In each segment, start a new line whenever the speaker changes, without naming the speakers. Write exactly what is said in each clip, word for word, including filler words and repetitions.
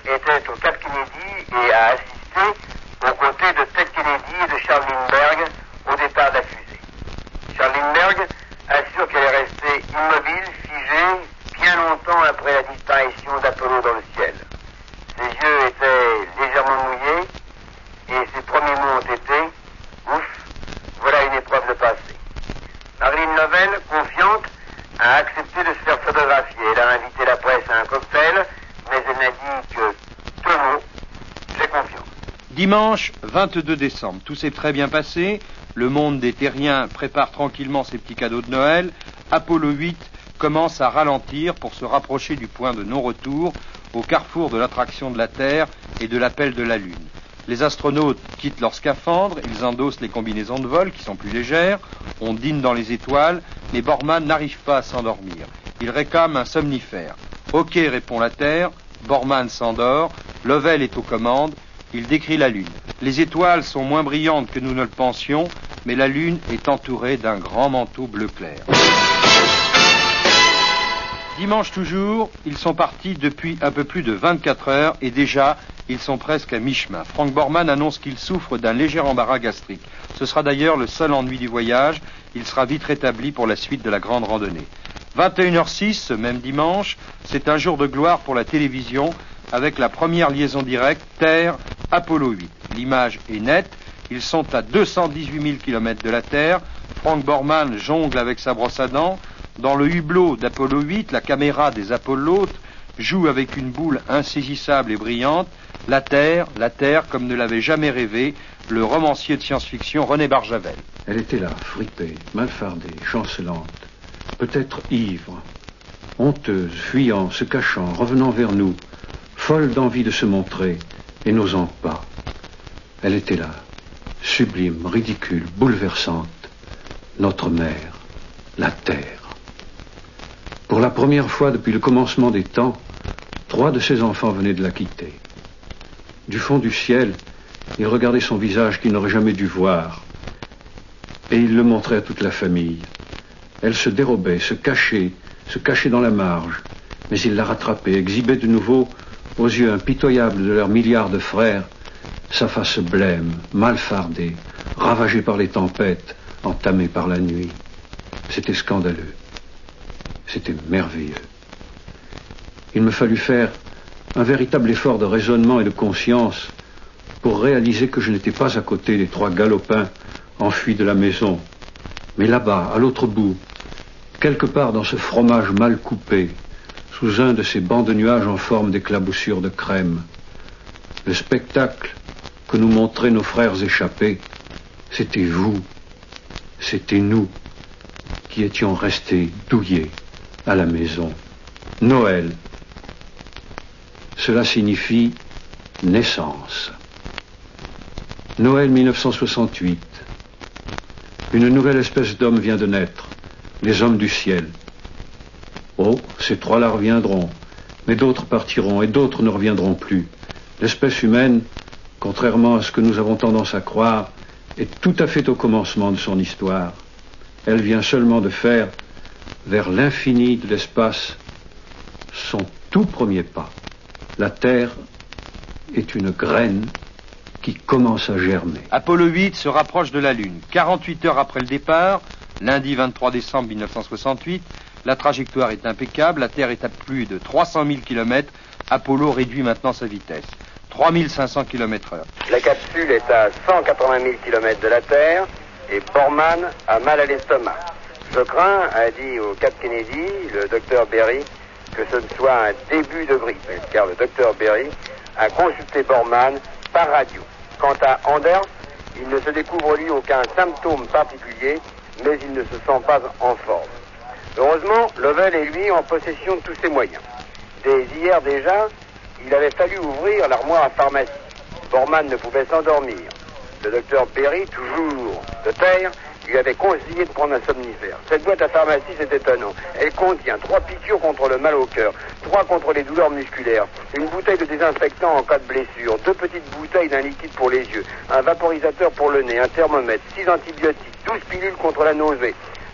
était au Cap Kennedy et a assisté aux côtés de Ted Kennedy et de Charles Lindbergh au départ de la fusée. Charles Lindbergh assure qu'elle est restée immobile, figée, bien longtemps après la disparition d'Apollo dans le ciel. Ses yeux étaient légèrement mouillés et ses premiers mots ont été « Ouf, voilà une épreuve de passé ». Marilyn Lovell, confiante, a accepté de se faire photographier. Elle a invité la presse à un cocktail, mais elle n'a dit que deux mots, j'ai confiance.
Dimanche vingt-deux décembre, tout s'est très bien passé. Le monde des terriens prépare tranquillement ses petits cadeaux de Noël. Apollo huit commence à ralentir pour se rapprocher du point de non-retour au carrefour de l'attraction de la Terre et de l'appel de la Lune. Les astronautes quittent leurs scaphandres, ils endossent les combinaisons de vol qui sont plus légères, on dîne dans les étoiles, mais Borman n'arrive pas à s'endormir. Il réclame un somnifère. Ok, répond la Terre, Borman s'endort, Lovell est aux commandes, il décrit la Lune. Les étoiles sont moins brillantes que nous ne le pensions, mais la Lune est entourée d'un grand manteau bleu clair. Dimanche toujours, ils sont partis depuis un peu plus de vingt-quatre heures et déjà, ils sont presque à mi-chemin. Frank Borman annonce qu'il souffre d'un léger embarras gastrique. Ce sera d'ailleurs le seul ennui du voyage. Il sera vite rétabli pour la suite de la grande randonnée. vingt et une heures six, ce même dimanche, c'est un jour de gloire pour la télévision avec la première liaison directe Terre-Apollo huit. L'image est nette. Ils sont à deux cent dix-huit mille kilomètres de la Terre. Frank Borman jongle avec sa brosse à dents. Dans le hublot d'Apollo huit, la caméra des apolotes joue avec une boule insaisissable et brillante. La Terre, la Terre comme ne l'avait jamais rêvé le romancier de science-fiction René Barjavel.
Elle était là, fripée, malfardée, chancelante, peut-être ivre, honteuse, fuyant, se cachant, revenant vers nous, folle d'envie de se montrer et n'osant pas. Elle était là, sublime, ridicule, bouleversante, notre mère, la Terre. Pour la première fois depuis le commencement des temps, trois de ses enfants venaient de la quitter. Du fond du ciel, il regardait son visage qu'il n'aurait jamais dû voir. Et il le montrait à toute la famille. Elle se dérobait, se cachait, se cachait dans la marge. Mais il la rattrapait, exhibait de nouveau, aux yeux impitoyables de leurs milliards de frères, sa face blême, mal fardée, ravagée par les tempêtes, entamée par la nuit. C'était scandaleux. C'était merveilleux. Il me fallut faire un véritable effort de raisonnement et de conscience pour réaliser que je n'étais pas à côté des trois galopins enfuis de la maison, mais là-bas, à l'autre bout, quelque part dans ce fromage mal coupé, sous un de ces bancs de nuages en forme d'éclaboussures de crème. Le spectacle que nous montraient nos frères échappés, c'était vous, c'était nous, qui étions restés douillés à la maison. Noël. Cela signifie naissance. Noël mille neuf cent soixante-huit. Une nouvelle espèce d'homme vient de naître, les hommes du ciel. Oh, ces trois-là reviendront, mais d'autres partiront et d'autres ne reviendront plus. L'espèce humaine, contrairement à ce que nous avons tendance à croire, est tout à fait au commencement de son histoire. Elle vient seulement de faire, vers l'infini de l'espace, son tout premier pas. La Terre est une graine qui commence à germer.
Apollo huit se rapproche de la Lune. quarante-huit heures après le départ, lundi vingt-trois décembre mille neuf cent soixante-huit, la trajectoire est impeccable, la Terre est à plus de trois cent mille kilomètres, Apollo réduit maintenant sa vitesse. trois mille cinq cents kilomètres heure.
La capsule est à cent quatre-vingt mille kilomètres de la Terre et Borman a mal à l'estomac. Je crains, a dit au Cap Kennedy le docteur Berry, que ce ne soit un début de grippe, car le docteur Berry a consulté Borman par radio. Quant à Anders, il ne se découvre lui aucun symptôme particulier, mais il ne se sent pas en forme. Heureusement, Lovell est lui en possession de tous ses moyens. Dès hier déjà, il avait fallu ouvrir l'armoire à pharmacie. Borman ne pouvait s'endormir. Le docteur Berry, toujours de terre, lui avait conseillé de prendre un somnifère. Cette boîte à pharmacie, c'est étonnant. Elle contient trois piqûres contre le mal au cœur, trois contre les douleurs musculaires, une bouteille de désinfectant en cas de blessure, deux petites bouteilles d'un liquide pour les yeux, un vaporisateur pour le nez, un thermomètre, six antibiotiques, douze pilules contre la nausée,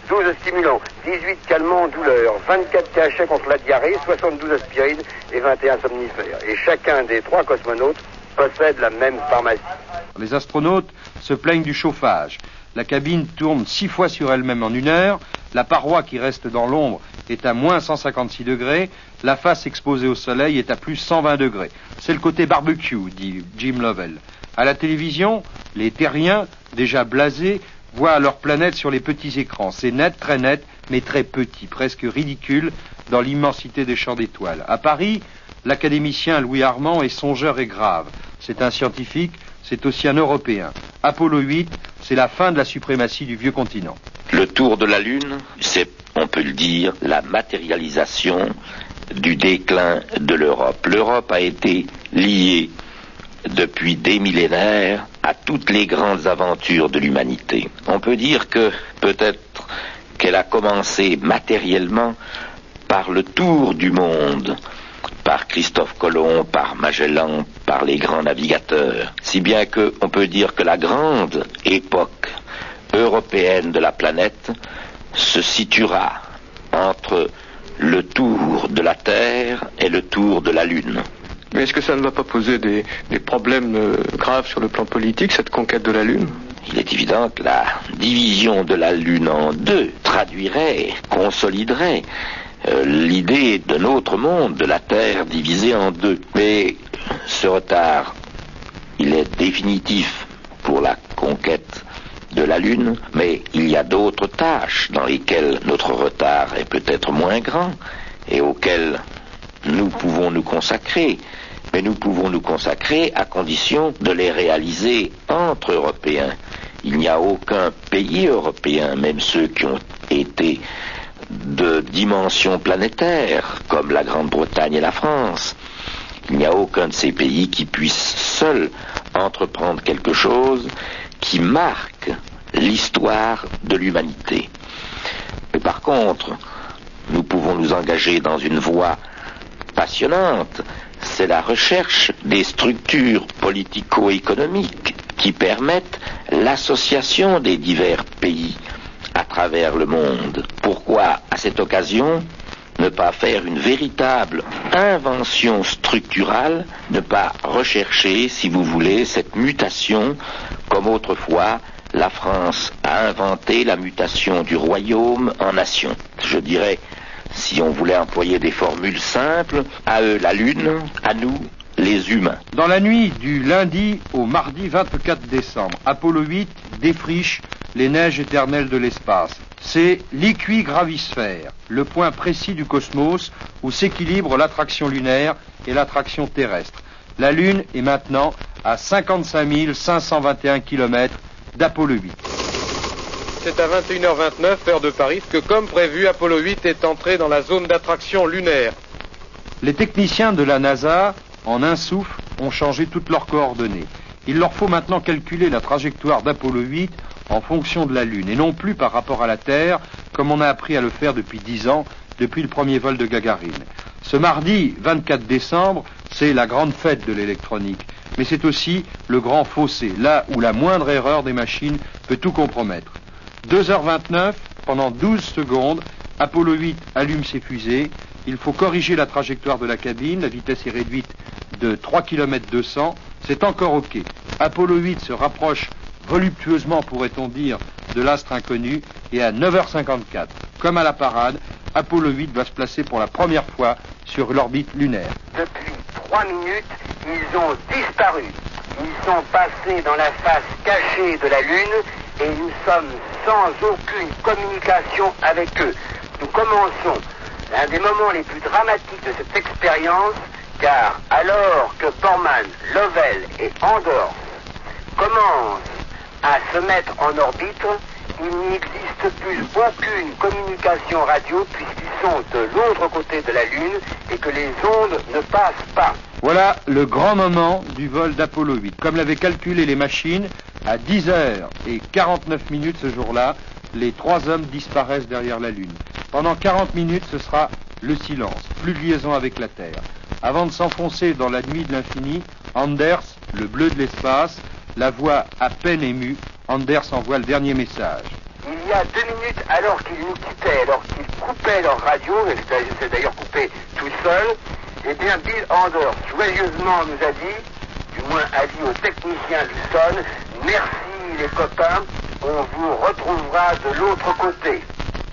douze stimulants, dix-huit calmants en douleur, vingt-quatre cachets contre la diarrhée, soixante-douze aspirines et vingt et un somnifères. Et chacun des trois cosmonautes possède la même pharmacie.
Les astronautes se plaignent du chauffage. La cabine tourne six fois sur elle-même en une heure. La paroi qui reste dans l'ombre est à moins cent cinquante-six degrés. La face exposée au soleil est à plus cent vingt degrés. C'est le côté barbecue, dit Jim Lovell. À la télévision, les terriens, déjà blasés, voient leur planète sur les petits écrans. C'est net, très net, mais très petit, presque ridicule dans l'immensité des champs d'étoiles. À Paris, l'académicien Louis Armand est songeur et grave. C'est un scientifique, c'est aussi un Européen. Apollo huit, c'est la fin de la suprématie du vieux continent.
Le tour de la Lune, c'est, on peut le dire, la matérialisation du déclin de l'Europe. L'Europe a été liée depuis des millénaires à toutes les grandes aventures de l'humanité. On peut dire que peut-être qu'elle a commencé matériellement par le tour du monde, par Christophe Colomb, par Magellan, par les grands navigateurs. Si bien que on peut dire que la grande époque européenne de la planète se situera entre le tour de la Terre et le tour de la Lune.
Mais est-ce que ça ne va pas poser des, des problèmes euh, graves sur le plan politique, cette conquête de la Lune ?
Il est évident que la division de la Lune en deux traduirait, consoliderait euh, l'idée d'un autre monde, de la Terre divisée en deux. Mais ce retard, il est définitif pour la conquête de la Lune, mais il y a d'autres tâches dans lesquelles notre retard est peut-être moins grand et auxquelles nous pouvons nous consacrer. Mais nous pouvons nous consacrer à condition de les réaliser entre Européens. Il n'y a aucun pays européen, même ceux qui ont été de dimension planétaire, comme la Grande-Bretagne et la France. Il n'y a aucun de ces pays qui puisse seul entreprendre quelque chose qui marque l'histoire de l'humanité. Mais par contre, nous pouvons nous engager dans une voie passionnante, c'est la recherche des structures politico-économiques qui permettent l'association des divers pays à travers le monde. Pourquoi, à cette occasion, ne pas faire une véritable invention structurale, ne pas rechercher, si vous voulez, cette mutation, comme autrefois la France a inventé la mutation du royaume en nation. Je dirais, si on voulait employer des formules simples, à eux la Lune, à nous les humains.
Dans la nuit du lundi au mardi vingt-quatre décembre, Apollo huit défriche les neiges éternelles de l'espace. C'est l'équigravisphère, le point précis du cosmos où s'équilibrent l'attraction lunaire et l'attraction terrestre. La Lune est maintenant à cinquante-cinq mille cinq cent vingt et un kilomètres d'Apollo huit. C'est à vingt et une heures vingt-neuf, heure de Paris, que comme prévu, Apollo huit est entré dans la zone d'attraction lunaire. Les techniciens de la NASA, en un souffle, ont changé toutes leurs coordonnées. Il leur faut maintenant calculer la trajectoire d'Apollo huit en fonction de la Lune, et non plus par rapport à la Terre, comme on a appris à le faire depuis dix ans, depuis le premier vol de Gagarine. Ce mardi vingt-quatre décembre, c'est la grande fête de l'électronique, mais c'est aussi le grand fossé, là où la moindre erreur des machines peut tout compromettre. deux heures vingt-neuf, pendant douze secondes, Apollo huit allume ses fusées. Il faut corriger la trajectoire de la cabine, la vitesse est réduite de trois kilomètres deux cents, c'est encore OK. Apollo huit se rapproche voluptueusement, pourrait-on dire, de l'astre inconnu, et à neuf heures cinquante-quatre, comme à la parade, Apollo huit va se placer pour la première fois sur l'orbite lunaire.
Depuis trois minutes, ils ont disparu. Ils sont passés dans la face cachée de la Lune et nous sommes sans aucune communication avec eux. Nous commençons l'un des moments les plus dramatiques de cette expérience, car alors que Borman, Lovell et Anders commencent à se mettre en orbite, il n'existe plus aucune communication radio puisqu'ils sont de l'autre côté de la Lune et que les ondes ne passent pas.
Voilà le grand moment du vol d'Apollo huit. Comme l'avaient calculé les machines, à dix heures quarante-neuf minutes ce jour-là, les trois hommes disparaissent derrière la Lune. Pendant quarante minutes, ce sera le silence, plus de liaison avec la Terre. Avant de s'enfoncer dans la nuit de l'infini, Anders, le bleu de l'espace, la voix à peine émue, Anders envoie le dernier message.
il y a deux minutes, alors qu'ils nous quittaient, alors qu'ils coupaient leur radio, et c'est d'ailleurs coupé tout seul, eh bien Bill Anders joyeusement nous a dit, du moins a dit aux techniciens du son, merci les copains, on vous retrouvera de l'autre côté.